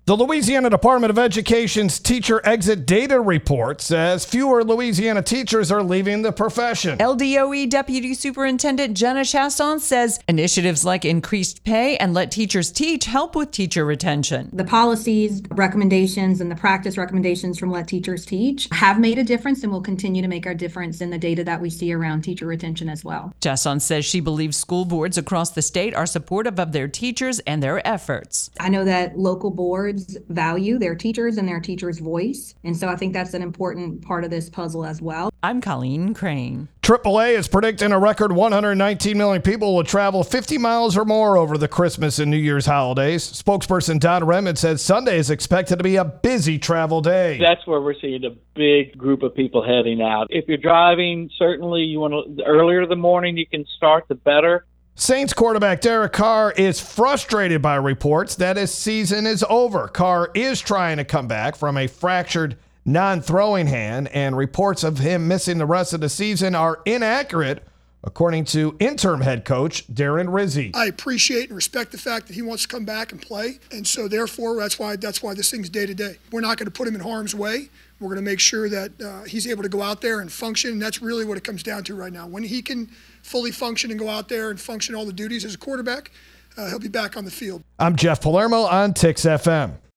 The Louisiana Department of Education's teacher exit data report says fewer Louisiana teachers are leaving the profession. LDOE Deputy Superintendent Jenna Chasson says initiatives like increased pay and Let Teachers Teach help with teacher retention. The policies, recommendations, and the practice recommendations from Let Teachers Teach have made a difference and will continue to make a difference in the data that we see around teacher retention as well. Chasson says she believes school boards across the state are supportive of their teachers and their efforts. I know that local boards value their teachers and their teachers' voice, and so I think that's an important part of this puzzle as well. I'm Colleen Crane. AAA is predicting a record 119 million people will travel 50 miles or more over the Christmas and New Year's holidays. Spokesperson Don Redmond said Sunday is expected to be a busy travel day. That's where we're seeing a big group of people heading out. If you're driving, certainly you want to, the earlier in the morning you can start, the better. Saints quarterback Derek Carr is frustrated by reports that his season is over. Carr is trying to come back from a fractured non-throwing hand, and reports of him missing the rest of the season are inaccurate, according to interim head coach Darren Rizzi. I appreciate and respect the fact that he wants to come back and play, and so therefore that's why this thing's day to day. We're not going to put him in harm's way. We're going to make sure that he's able to go out there and function, and that's really what it comes down to right now. When he can fully function and go out there and function all the duties as a quarterback, he'll be back on the field. I'm Jeff Palermo on Tix FM.